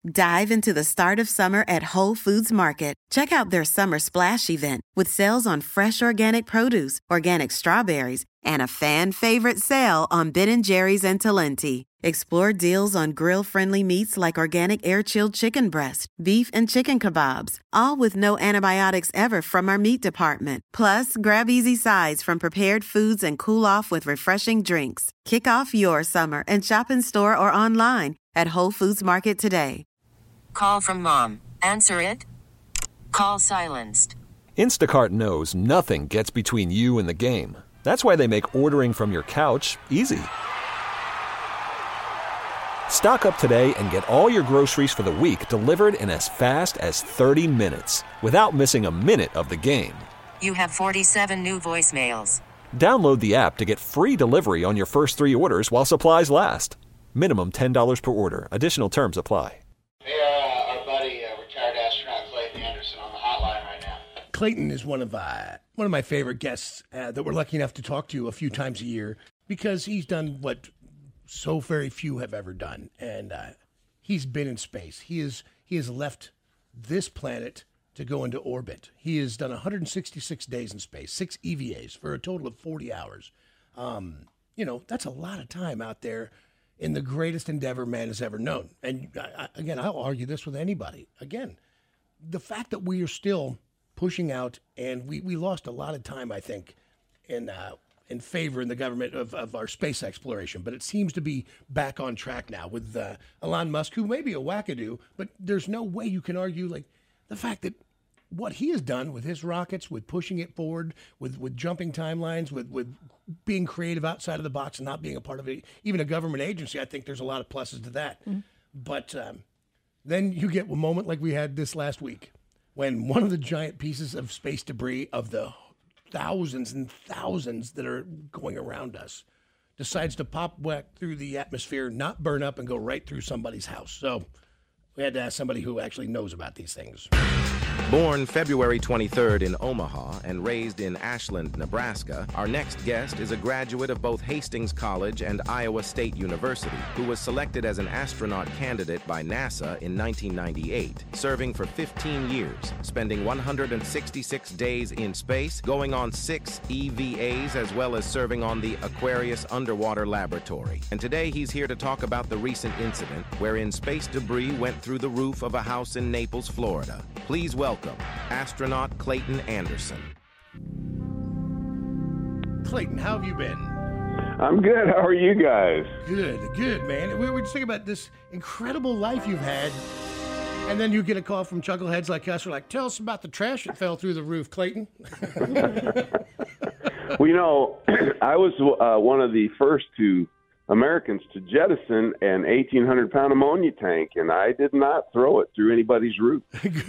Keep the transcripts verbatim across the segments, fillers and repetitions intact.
Dive into the start of summer at Whole Foods Market. Check out their Summer Splash event with sales on fresh organic produce, organic strawberries, and a fan-favorite sale on Ben and Jerry's and Talenti. Explore deals on grill-friendly meats like organic air-chilled chicken breast, beef and chicken kebabs, all with no antibiotics ever from our meat department. Plus, grab easy sides from prepared foods and cool off with refreshing drinks. Kick off your summer and shop in store or online at Whole Foods Market today. Call from mom. Answer it. Call silenced. Instacart knows nothing gets between you and the game. That's why they make ordering from your couch easy. Stock up today and get all your groceries for the week delivered in as fast as thirty minutes without missing a minute of the game. You have forty-seven new voicemails. Download the app to get free delivery on your first three orders while supplies last. Minimum ten dollars per order. Additional terms apply. Hey, uh, our buddy, uh, retired astronaut Clayton Anderson on the hotline right now. Clayton is one of uh, one of my favorite guests uh, that we're lucky enough to talk to a few times a year because he's done what so very few have ever done, and uh, he's been in space. He is he has left this planet to go into orbit. He has done one hundred sixty-six days in space, six E V As for a total of forty hours. Um, you know, that's a lot of time out there in the greatest endeavor man has ever known. And I, I, again, I'll argue this with anybody. Again, the fact that we are still pushing out, and we, we lost a lot of time, I think, in uh, in favor in the government of, of our space exploration. But it seems to be back on track now with uh, Elon Musk, who may be a wackadoo, but there's no way you can argue like the fact that what he has done with his rockets, with pushing it forward, with, with jumping timelines, with, with being creative outside of the box and not being a part of it, even a government agency, I think there's a lot of pluses to that. Mm-hmm. But um, then you get a moment like we had this last week when one of the giant pieces of space debris of the thousands and thousands that are going around us decides to pop back through the atmosphere, not burn up, and go right through somebody's house. So we had to ask somebody who actually knows about these things. Born February twenty-third in Omaha and raised in Ashland, Nebraska, our next guest is a graduate of both Hastings College and Iowa State University, who was selected as an astronaut candidate by NASA in nineteen ninety-eight, serving for fifteen years, spending one hundred sixty-six days in space, going on six E V As, as well as serving on the Aquarius Underwater Laboratory. And today he's here to talk about the recent incident wherein space debris went through the roof of a house in Naples, Florida. Please welcome astronaut Clayton Anderson. Clayton, how have you been? I'm good. How are you guys? Good, good, man. We were just thinking about this incredible life you've had, and then you get a call from chuckleheads like us. We're like, tell us about the trash that fell through the roof, Clayton. Well, you know, I was uh, one of the first two Americans to jettison an eighteen hundred pound ammonia tank, and I did not throw it through anybody's roof.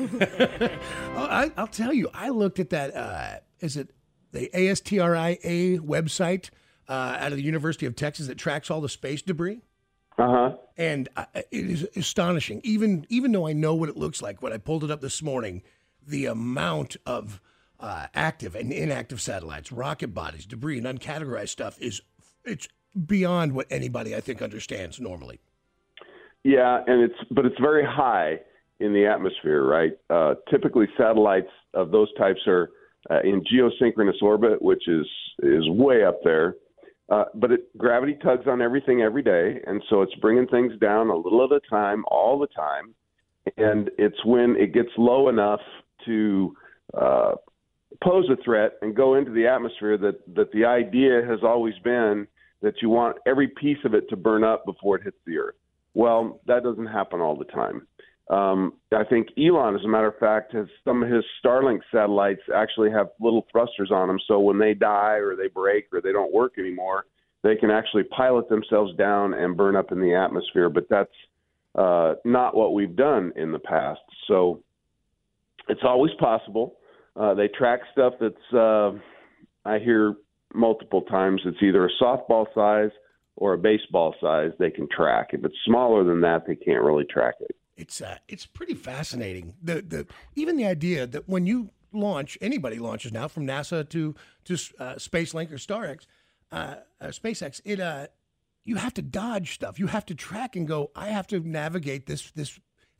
I, I'll tell you, I looked at that, uh, is it the A S T R I A website uh, out of the University of Texas that tracks all the space debris? Uh-huh. And uh, it is astonishing. Even, even though I know what it looks like, when I pulled it up this morning, the amount of uh, active and inactive satellites, rocket bodies, debris, and uncategorized stuff is it's beyond what anybody, I think, understands normally. Yeah, and it's but it's very high in the atmosphere, right? Uh, typically, satellites of those types are uh, in geosynchronous orbit, which is is way up there. Uh, but it, gravity tugs on everything every day, and so it's bringing things down a little at a time, all the time. And it's when it gets low enough to uh, pose a threat and go into the atmosphere that, that the idea has always been that you want every piece of it to burn up before it hits the earth. Well, that doesn't happen all the time. Um, I think Elon, as a matter of fact, has some of his Starlink satellites actually have little thrusters on them. So when they die or they break or they don't work anymore, they can actually pilot themselves down and burn up in the atmosphere. But that's uh, not what we've done in the past. So it's always possible. Uh, they track stuff that's, uh, I hear multiple times, it's either a softball size or a baseball size they can track. If it's smaller than that, they can't really track it. It's uh, it's pretty fascinating. The the even the idea that when you launch, anybody launches now from NASA to to uh, SpaceLink or StarX, uh, uh, SpaceX, it uh, you have to dodge stuff. You have to track and go. I have to navigate this this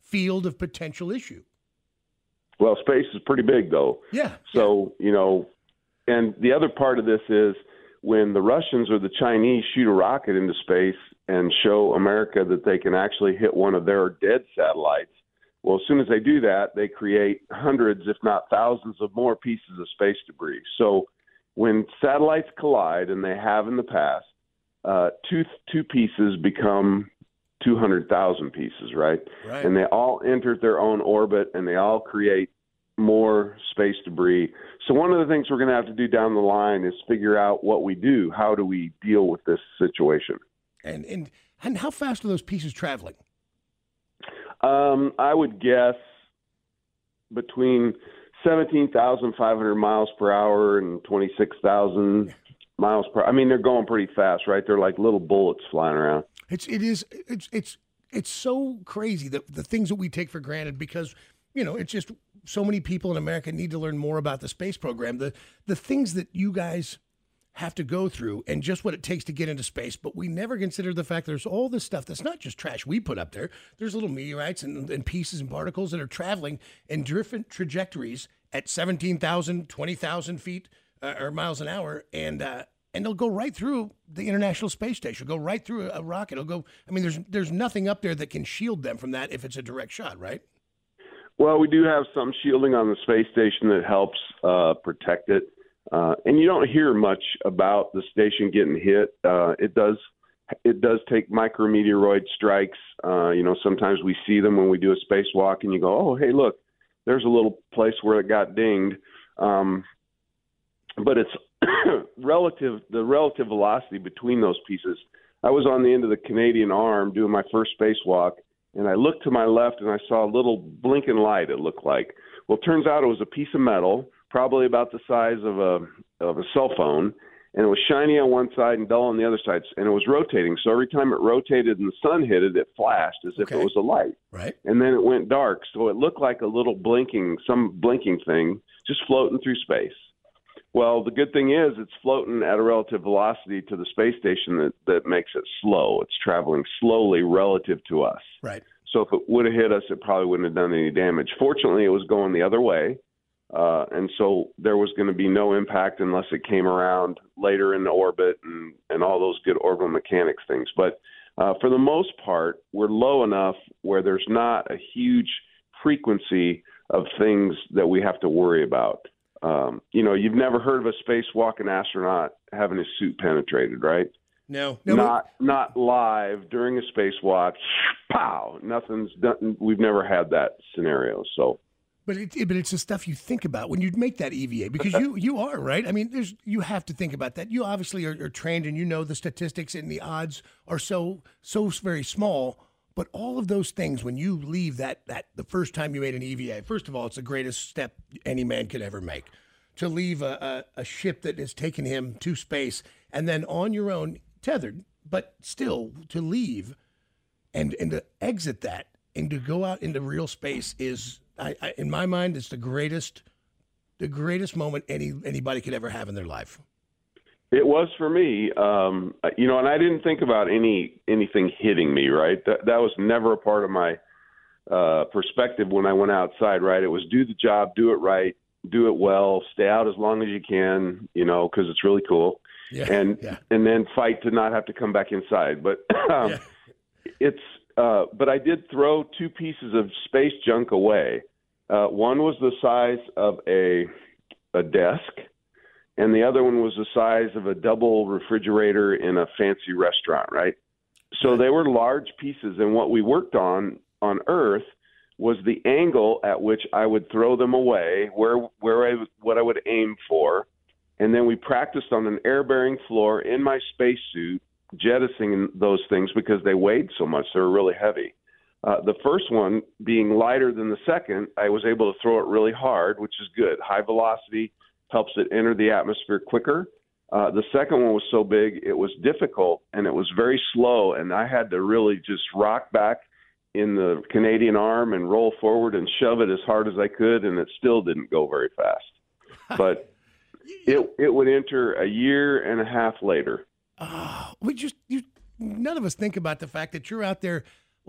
field of potential issue. Well, space is pretty big, though. Yeah. So, you know, and the other part of this is when the Russians or the Chinese shoot a rocket into space and show America that they can actually hit one of their dead satellites, well, as soon as they do that, they create hundreds, if not thousands, of more pieces of space debris. So when satellites collide, and they have in the past, uh, two two pieces become two hundred thousand pieces, right? Right? And they all enter their own orbit, and they all create more space debris. So one of the things we're going to have to do down the line is figure out what we do. How do we deal with this situation? And and and how fast are those pieces traveling? Um, I would guess between seventeen thousand five hundred miles per hour and twenty-six thousand miles per. I mean, they're going pretty fast, right? They're like little bullets flying around. It's it is it's it's it's so crazy that the things that we take for granted, because you know it's just so many people in America need to learn more about the space program. The the things that you guys have to go through and just what it takes to get into space, but we never consider the fact there's all this stuff that's not just trash we put up there. There's little meteorites and, and pieces and particles that are traveling in different trajectories at seventeen thousand, twenty thousand feet uh, or miles an hour, and uh, and they'll go right through the International Space Station, go right through a, a rocket. It'll go. I mean, there's there's nothing up there that can shield them from that if it's a direct shot, right? Well, we do have some shielding on the space station that helps uh, protect it. Uh, and you don't hear much about the station getting hit. Uh, it does it does take micrometeoroid strikes. Uh, you know, sometimes we see them when we do a spacewalk, and you go, oh, hey, look, there's a little place where it got dinged. Um, but it's relative, the relative velocity between those pieces. I was on the end of the Canadian arm doing my first spacewalk, and I looked to my left, and I saw a little blinking light, it looked like. Well, it turns out it was a piece of metal, probably about the size of a of a cell phone, and it was shiny on one side and dull on the other side, and it was rotating. So every time it rotated and the sun hit it, it flashed as if Okay. it was a light. Right. And then it went dark, so it looked like a little blinking, some blinking thing just floating through space. Well, the good thing is it's floating at a relative velocity to the space station that, that makes it slow. It's traveling slowly relative to us. Right. So if it would have hit us, it probably wouldn't have done any damage. Fortunately, it was going the other way. Uh, and so there was going to be no impact unless it came around later in the orbit and, and all those good orbital mechanics things. But uh, for the most part, we're low enough where there's not a huge frequency of things that we have to worry about. Um, you know, you've never heard of a spacewalking astronaut having his suit penetrated, right? No. no Not not live during a spacewalk. Pow! Nothing's done. We've never had that scenario. So. But it, but it's the stuff you think about when you make that E V A, because you, you are, right? I mean, there's you have to think about that. You obviously are, are trained, and you know the statistics and the odds are so so very small. But all of those things, when you leave that that the first time you made an E V A, first of all, it's the greatest step any man could ever make. To leave a, a, a ship that has taken him to space, and then on your own, tethered, but still to leave and and to exit that and to go out into real space is. I, I, in my mind, it's the greatest, the greatest moment any anybody could ever have in their life. It was for me, um, you know, and I didn't think about any anything hitting me. Right, that that was never a part of my uh, perspective when I went outside. Right, it was do the job, do it right, do it well, stay out as long as you can, you know, because it's really cool, Yeah, and yeah. and then fight to not have to come back inside. But um, Yeah. it's. Uh, but I did throw two pieces of space junk away. Uh, one was the size of a a desk, and the other one was the size of a double refrigerator in a fancy restaurant, right? So they were large pieces, and what we worked on on Earth was the angle at which I would throw them away, where where I what I would aim for, and then we practiced on an air-bearing floor in my spacesuit, jettisoning those things because they weighed so much. They were really heavy. Uh, the first one being lighter than the second, I was able to throw it really hard, which is good. High velocity helps it enter the atmosphere quicker. Uh, the second one was so big, it was difficult, and it was very slow, and I had to really just rock back in the Canadian arm and roll forward and shove it as hard as I could, and it still didn't go very fast. But it it would enter a year and a half later. Oh, we just you. None of us think about the fact that you're out there.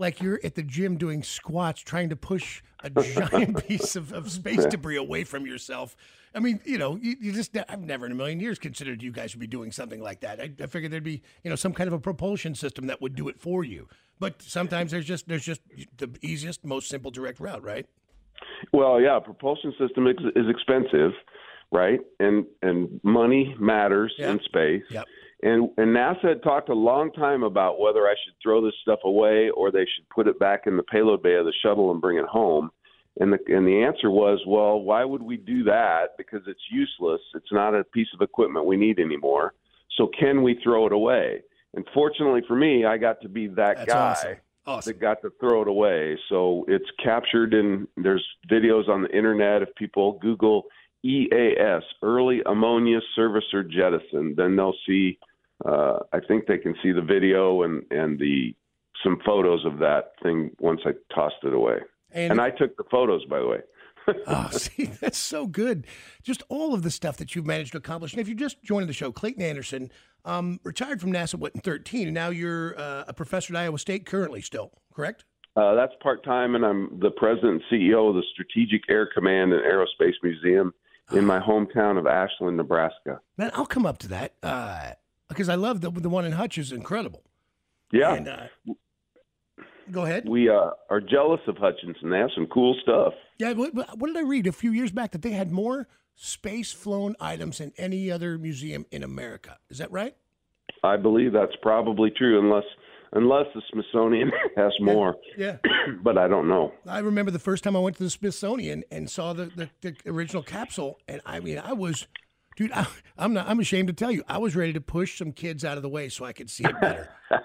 like you're at the gym doing squats, trying to push a giant piece of, of space debris away from yourself. I mean, you know, you, you just, I've never in a million years considered you guys would be doing something like that. I, I figured there'd be, you know, some kind of a propulsion system that would do it for you. But sometimes there's just, there's just the easiest, most simple, direct route, right? Well, yeah, propulsion system is, is expensive, right? And and money matters Yep. in space. Yep. And and NASA had talked a long time about whether I should throw this stuff away or they should put it back in the payload bay of the shuttle and bring it home. And the and the answer was, well, why would we do that? Because it's useless. It's not a piece of equipment we need anymore. So can we throw it away? And fortunately for me, I got to be that That's guy awesome. Awesome. that got to throw it away. So it's captured in there's videos on the internet. If people Google E A S, Early Ammonia Servicer Jettison, then they'll see. Uh, I think they can see the video and and the some photos of that thing once I tossed it away. And, And I took the photos, by the way. oh, see, that's so good. Just all of the stuff that you've managed to accomplish. And if you're just joining the show, Clayton Anderson, um, retired from NASA, what, in thirteen, and now you're uh, a professor at Iowa State currently still, correct? Uh, that's part-time, and I'm the president and C E O of the Strategic Air Command and Aerospace Museum in my hometown of Ashland, Nebraska. Man, I'll come up to that uh, because I love the, the one in Hutch is incredible. Yeah. And, uh, go ahead. We uh, are jealous of Hutchinson. They have some cool stuff. Yeah, what, what did I read a few years back that they had more space-flown items than any other museum in America? Is that right? I believe that's probably true, unless unless the Smithsonian has more. Yeah. But I don't know. I remember the first time I went to the Smithsonian and saw the, the, the original capsule, and I mean, I was, dude, I, I'm not, I'm ashamed to tell you, I was ready to push some kids out of the way so I could see it better.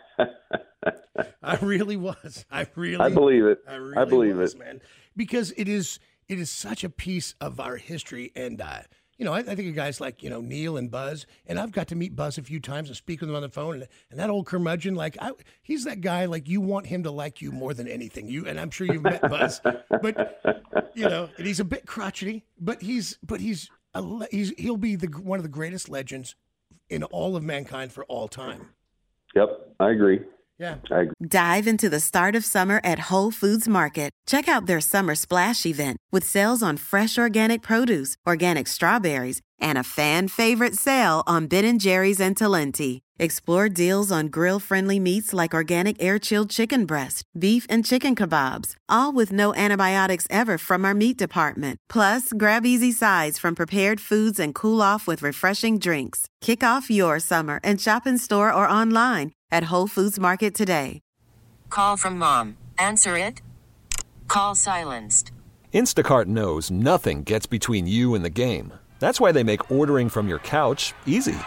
I really was. I really. I believe it. I, really I believe was, it, man. Because it is, it is such a piece of our history, and uh, you know, I, I think of guys like you know Neil and Buzz, and I've got to meet Buzz a few times and speak with him on the phone, and, and that old curmudgeon, like I, he's that guy, like you want him to like you more than anything. You and I'm sure you've met Buzz, but you know, and he's a bit crotchety, but he's, but he's, a, le- he's, he'll be the one of the greatest legends in all of mankind for all time. Yep, I agree. Yeah. I agree. Dive into the start of summer at Whole Foods Market. Check out their Summer Splash event with sales on fresh organic produce, organic strawberries, and a fan favorite sale on Ben and Jerry's and Talenti. Explore deals on grill-friendly meats like organic air-chilled chicken breast, beef and chicken kebabs, all with no antibiotics ever from our meat department. Plus, grab easy sides from prepared foods and cool off with refreshing drinks. Kick off your summer and shop in store or online at Whole Foods Market today. Call from mom. Answer it. Call silenced. Instacart knows nothing gets between you and the game. That's why they make ordering from your couch easy.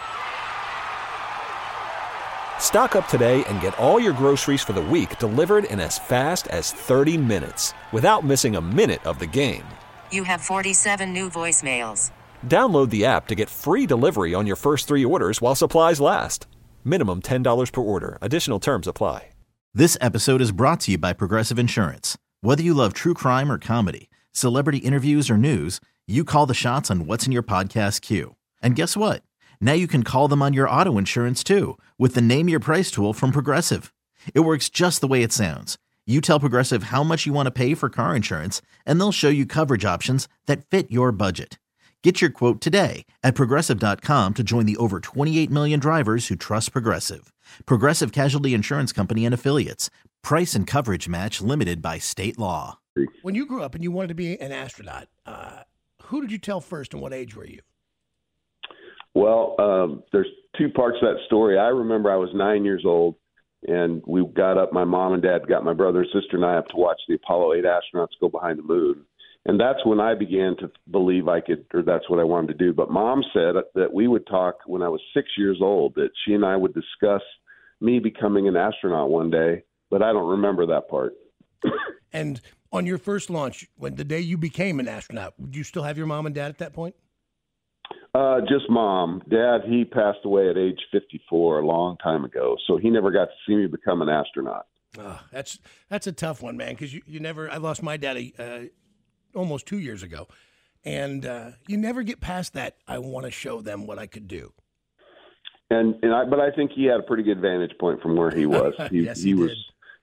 Stock up today and get all your groceries for the week delivered in as fast as thirty minutes without missing a minute of the game. You have forty-seven new voicemails. Download the app to get free delivery on your first three orders while supplies last. Minimum ten dollars per order. Additional terms apply. This episode is brought to you by Progressive Insurance. Whether you love true crime or comedy, celebrity interviews or news, you call the shots on what's in your podcast queue. And guess what? Now you can call them on your auto insurance too with the Name Your Price tool from Progressive. It works just the way it sounds. You tell Progressive how much you want to pay for car insurance, and they'll show you coverage options that fit your budget. Get your quote today at Progressive dot com to join the over twenty-eight million drivers who trust Progressive. Progressive Casualty Insurance Company and Affiliates. Price and coverage match limited by state law. When you grew up and you wanted to be an astronaut, uh, who did you tell first and what age were you? Well, um, there's two parts to that story. I remember I was nine years old, and we got up, my mom and dad got my brother and sister and I up to watch the Apollo eight astronauts go behind the moon. And that's when I began to believe I could, or that's what I wanted to do. But Mom said that we would talk when I was six years old, that she and I would discuss me becoming an astronaut one day, but I don't remember that part. And on your first launch, when the day you became an astronaut, would you still have your mom and dad at that point? Uh, just Mom. Dad, he passed away at age fifty-four a long time ago, so he never got to see me become an astronaut. Oh, that's that's a tough one, man, because you, you never – I lost my daddy uh, almost two years ago, and uh, you never get past that, I want to show them what I could do. And and I, but I think he had a pretty good vantage point from where he was. He, yes, he, he was did.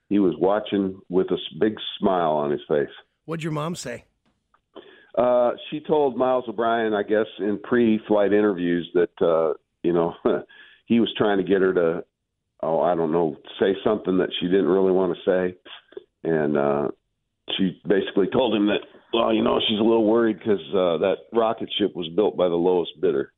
he was watching with a s- big smile on his face. What'd your mom say? Uh, she told Miles O'Brien, I guess, in pre-flight interviews that, uh, you know, he was trying to get her to, oh, I don't know, say something that she didn't really want to say. And uh, she basically told him that, well, you know, she's a little worried because uh, that rocket ship was built by the lowest bidder.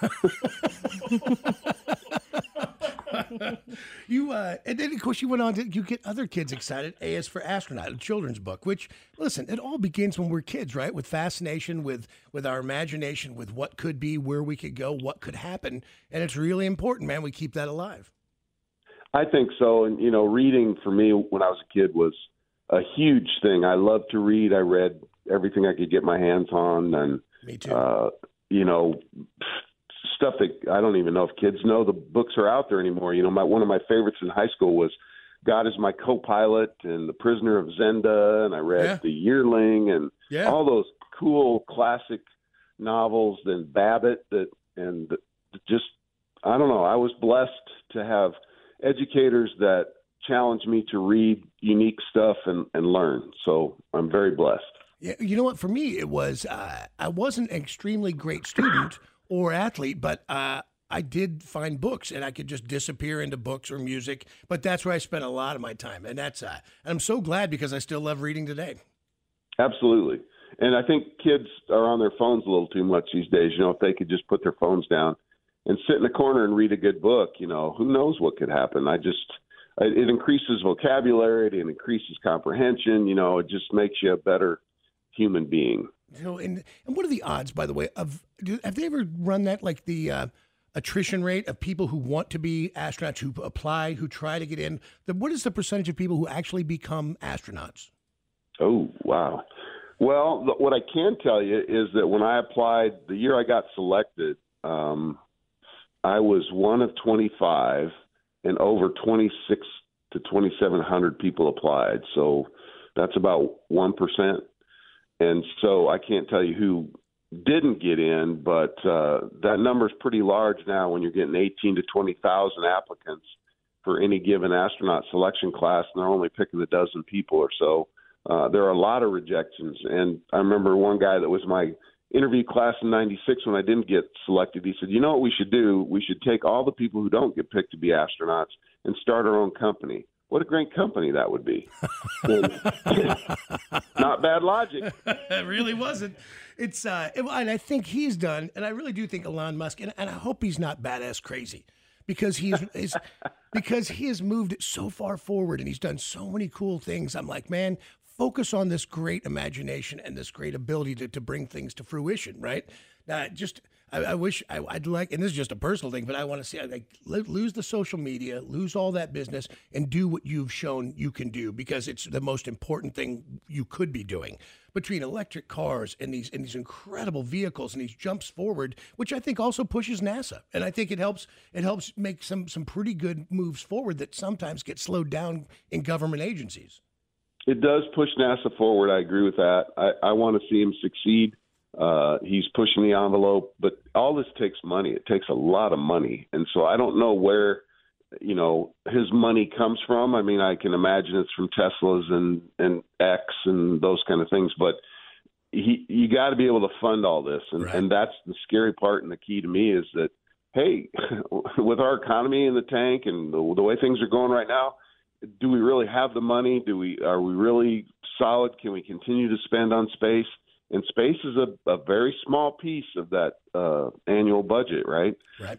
you uh, and then of course you went on to you get other kids excited. A is for Astronaut, a children's book. Which listen, it all begins when we're kids, right? With fascination, with with our imagination, with what could be, where we could go, what could happen, and it's really important, man. We keep that alive. I think so, and you know, reading for me when I was a kid was a huge thing. I loved to read. I read everything I could get my hands on, and me too. Uh, you know. Stuff that I don't even know if kids know the books are out there anymore. You know, my one of my favorites in high school was God is My Co-Pilot and The Prisoner of Zenda, and I read Yeah. The Yearling and Yeah. all those cool classic novels. Then Babbitt, that and the, just I don't know. I was blessed to have educators that challenged me to read unique stuff and, and learn. So I'm very blessed. Yeah, you know what? For me, it was uh, I wasn't an extremely great student or athlete, but uh, I did find books, and I could just disappear into books or music. But that's where I spent a lot of my time, and that's uh, and I'm so glad because I still love reading today. Absolutely. And I think kids are on their phones a little too much these days. You know, if they could just put their phones down and sit in a corner and read a good book, you know, who knows what could happen. I just, it increases vocabulary, it increases comprehension, you know, it just makes you a better human being. So, and and what are the odds, by the way, of do, have they ever run that, like the uh, attrition rate of people who want to be astronauts, who apply, who try to get in? The, what is the percentage of people who actually become astronauts? Oh, wow. Well, th- what I can tell you is that when I applied, the year I got selected, um, I was one of twenty-five, and over twenty-six to twenty-seven hundred people applied. So that's about one percent. And so I can't tell you who didn't get in, but uh, that number is pretty large now when you're getting eighteen to twenty thousand applicants for any given astronaut selection class, and they're only picking a dozen people or so. Uh, there are a lot of rejections. And I remember one guy that was my interview class in ninety-six when I didn't get selected. He said, you know what we should do? We should take all the people who don't get picked to be astronauts and start our own company. What a great company that would be. Not bad logic. It really wasn't. It's uh, and I think he's done, and I really do think Elon Musk, and, and I hope he's not badass crazy, because he's is because he has moved it so far forward, and he's done so many cool things. I'm like, man, focus on this great imagination and this great ability to, to bring things to fruition, right? Uh, just, I, I wish I, I'd like, and this is just a personal thing, but I want to see, I like, lo- lose the social media, lose all that business, and do what you've shown you can do, because it's the most important thing you could be doing. Between electric cars and these and these incredible vehicles and these jumps forward, which I think also pushes NASA, and I think it helps it helps make some some pretty good moves forward that sometimes get slowed down in government agencies. It does push NASA forward. I agree with that. I, I want to see him succeed. Uh, he's pushing the envelope, but all this takes money. It takes a lot of money. And so I don't know where, you know, his money comes from. I mean, I can imagine it's from Teslas and, and X and those kind of things, but he, you got to be able to fund all this. And, Right. and that's the scary part. And the key to me is that, hey, with our economy in the tank and the, the way things are going right now, do we really have the money? Do we, are we really solid? Can we continue to spend on space? And space is a, a very small piece of that uh, annual budget, right? Right.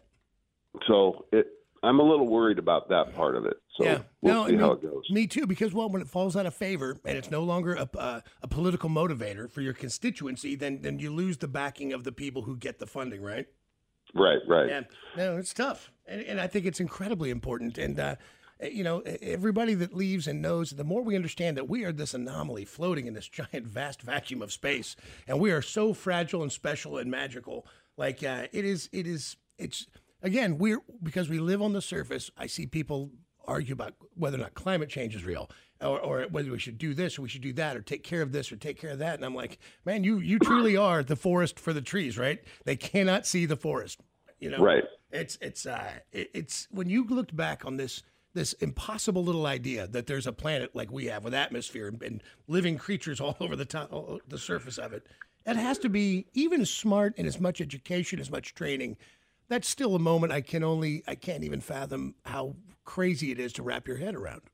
So it, I'm a little worried about that part of it. So Yeah. we'll No, see I how mean, it goes. Me too, because, well, when it falls out of favor and it's no longer a, uh, a political motivator for your constituency, then then you lose the backing of the people who get the funding, right? Right, right. Yeah. No, it's tough. And, and I think it's incredibly important. And, uh, you know, everybody that leaves and knows, the more we understand that we are this anomaly floating in this giant, vast vacuum of space, and we are so fragile and special and magical. Like, uh, it is, it is, it's, again, we're, because we live on the surface, I see people argue about whether or not climate change is real, or, or whether we should do this or we should do that, or take care of this or take care of that. And I'm like, man, you, you truly are the forest for the trees, right? They cannot see the forest, you know? Right. It's, it's, uh, it, it's, when you looked back on this, this impossible little idea that there's a planet like we have with atmosphere and, and living creatures all over the top, all, the surface of it. It has to be even as smart and as much education, as much training. That's still a moment I can only, I can't even fathom how crazy it is to wrap your head around.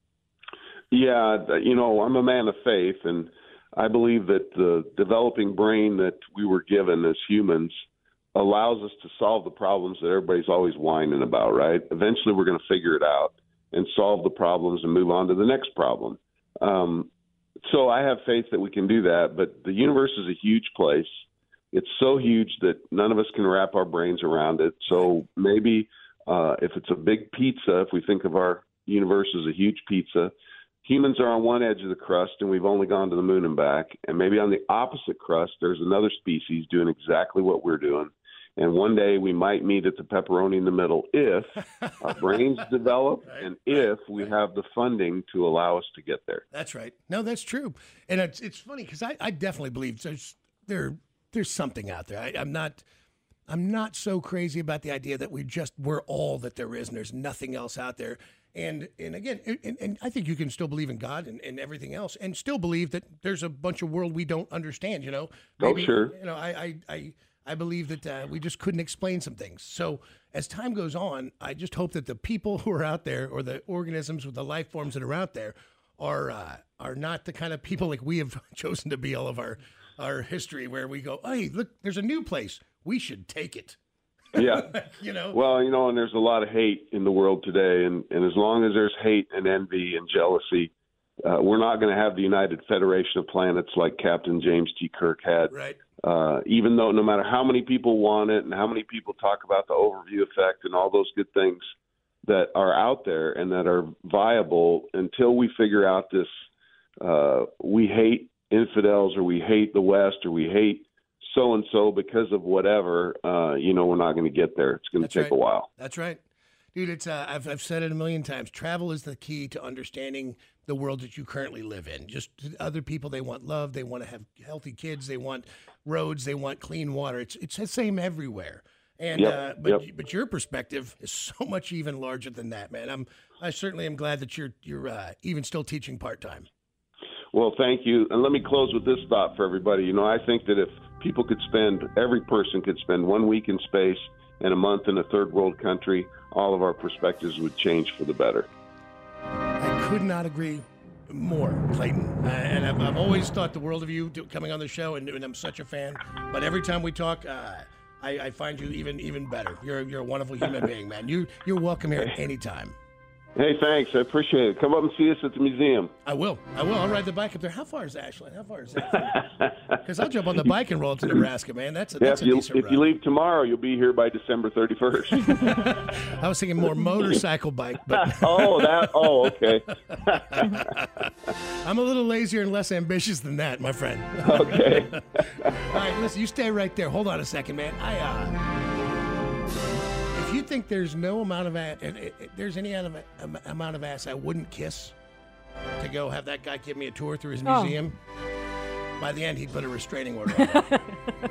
Yeah, you know, I'm a man of faith, and I believe that the developing brain that we were given as humans allows us to solve the problems that everybody's always whining about, right? Eventually we're going to figure it out and solve the problems and move on to the next problem. Um, so I have faith that we can do that, but the universe is a huge place. It's so huge that none of us can wrap our brains around it. So maybe uh, if it's a big pizza, if we think of our universe as a huge pizza, humans are on one edge of the crust and we've only gone to the moon and back. And maybe on the opposite crust, there's another species doing exactly what we're doing. And one day we might meet at the pepperoni in the middle if our brains develop right, and if we have the funding to allow us to get there. That's right. No, that's true. And it's it's funny because I, I definitely believe there's there there's something out there. I, I'm not I'm not so crazy about the idea that we just we're all that there is and there's nothing else out there. And and again, and, and I think you can still believe in God and, and everything else, and still believe that there's a bunch of world we don't understand. You know, maybe, oh sure. You know, I I. I I believe that uh, we just couldn't explain some things. So as time goes on, I just hope that the people who are out there or the organisms or the life forms that are out there are uh, are not the kind of people like we have chosen to be all of our, our history where we go, hey, look, there's a new place. We should take it. Yeah. you know? Well, you know, and there's a lot of hate in the world today. And, and as long as there's hate and envy and jealousy, uh, we're not going to have the United Federation of Planets like Captain James T. Kirk had. Right. Uh, even though no matter how many people want it and how many people talk about the overview effect and all those good things that are out there and that are viable, until we figure out this, uh, we hate infidels or we hate the West or we hate so-and-so because of whatever, uh, you know, we're not going to get there. It's going to take right. a while. That's right. Dude, it's uh, I've I've said it a million times. Travel is the key to understanding the world that you currently live in. Just other people, they want love, they want to have healthy kids, they want roads, they want clean water. It's it's the same everywhere. And yep, uh, but yep. but your perspective is so much even larger than that, man. I'm I certainly am glad that you're you're uh, even still teaching part time. Well, thank you. And let me close with this thought for everybody. You know, I think that if people could spend, every person could spend one week in space and a month in a third world country, all of our perspectives would change for the better. I could not agree more, Clayton. Uh, and I've, I've always thought the world of you to, coming on the show, and, and I'm such a fan. But every time we talk, uh, I, I find you even even better. You're you're a wonderful human being, man. You you're welcome here anytime. Hey, thanks. I appreciate it. Come up and see us at the museum. I will. I will. I'll ride the bike up there. How far is Ashland? How far is that? Because I'll jump on the bike and roll up to Nebraska, man. That's a, yeah, that's if a you, decent if ride. you leave tomorrow, you'll be here by December thirty-first. I was thinking more motorcycle bike. But oh, that. Oh, okay. I'm a little lazier and less ambitious than that, my friend. Okay. All right, listen, you stay right there. Hold on a second, man. I, uh... If you think there's no amount of ass, there's any of amount of ass I wouldn't kiss to go have that guy give me a tour through his museum, oh. by the end he'd put a restraining order on it.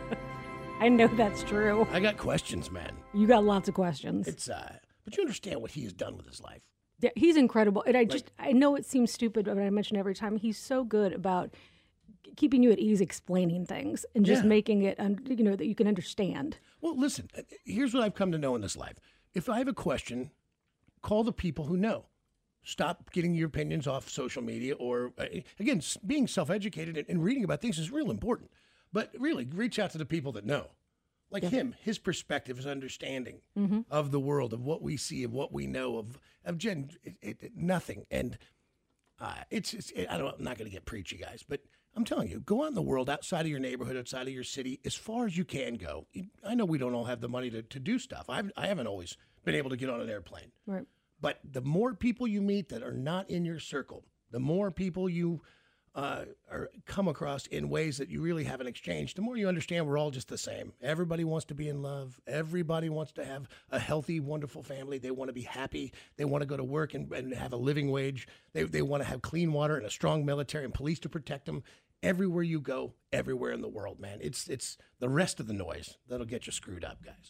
I know that's true. I got questions, man. You got lots of questions. It's uh, but you understand what he has done with his life. Yeah, he's incredible, and I like, just I know it seems stupid, but I mention every time he's so good about keeping you at ease, explaining things, and just yeah. making it, you know, that you can understand. Well, listen, here's what I've come to know in this life. If I have a question, call the people who know. Stop getting your opinions off social media or, uh, again, being self-educated and reading about things is real important. But really, reach out to the people that know. Like yeah. him, his perspective, his understanding mm-hmm. of the world, of what we see, of what we know, of, of Jen, it, it, it, nothing. And uh, it's, it's it, I don't, I'm not going to get preachy, guys, but I'm telling you, go out in the world, outside of your neighborhood, outside of your city, as far as you can go. I know we don't all have the money to, to do stuff. I've, I haven't always been able to get on an airplane. Right. But the more people you meet that are not in your circle, the more people you uh, are, come across in ways that you really haven't exchanged, the more you understand we're all just the same. Everybody wants to be in love. Everybody wants to have a healthy, wonderful family. They want to be happy. They want to go to work and, and have a living wage. They, they want to have clean water and a strong military and police to protect them. Everywhere you go, everywhere in the world, man. It's it's the rest of the noise that'll get you screwed up, guys.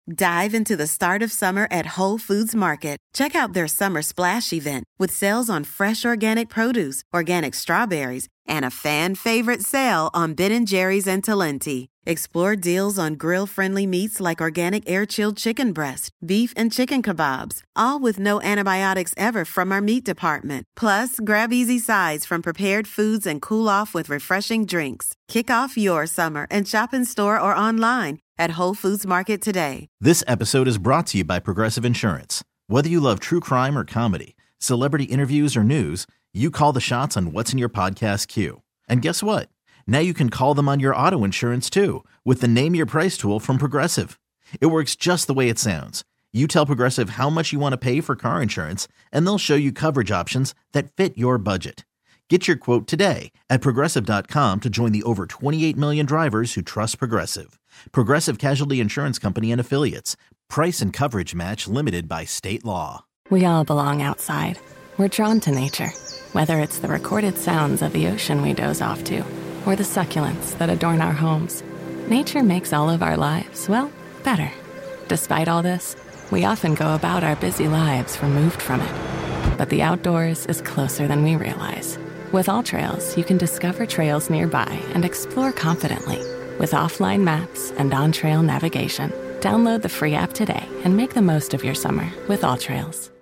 Dive into the start of summer at Whole Foods Market. Check out their Summer Splash event with sales on fresh organic produce, organic strawberries, and a fan-favorite sale on Ben and Jerry's and Talenti. Explore deals on grill-friendly meats like organic air-chilled chicken breast, beef and chicken kebabs, all with no antibiotics ever from our meat department. Plus, grab easy sides from prepared foods and cool off with refreshing drinks. Kick off your summer and shop in store or online at Whole Foods Market today. This episode is brought to you by Progressive Insurance. Whether you love true crime or comedy, celebrity interviews or news, you call the shots on what's in your podcast queue. And guess what? Now you can call them on your auto insurance too with the Name Your Price tool from Progressive. It works just the way it sounds. You tell Progressive how much you want to pay for car insurance, and they'll show you coverage options that fit your budget. Get your quote today at Progressive dot com to join the over twenty-eight million drivers who trust Progressive. Progressive Casualty Insurance Company and Affiliates. Price and coverage match limited by state law. We all belong outside. We're drawn to nature, whether it's the recorded sounds of the ocean we doze off to, or the succulents that adorn our homes. Nature makes all of our lives, well, better. Despite all this, we often go about our busy lives removed from it. But the outdoors is closer than we realize. With AllTrails, you can discover trails nearby and explore confidently. With offline maps and on-trail navigation, download the free app today and make the most of your summer with AllTrails.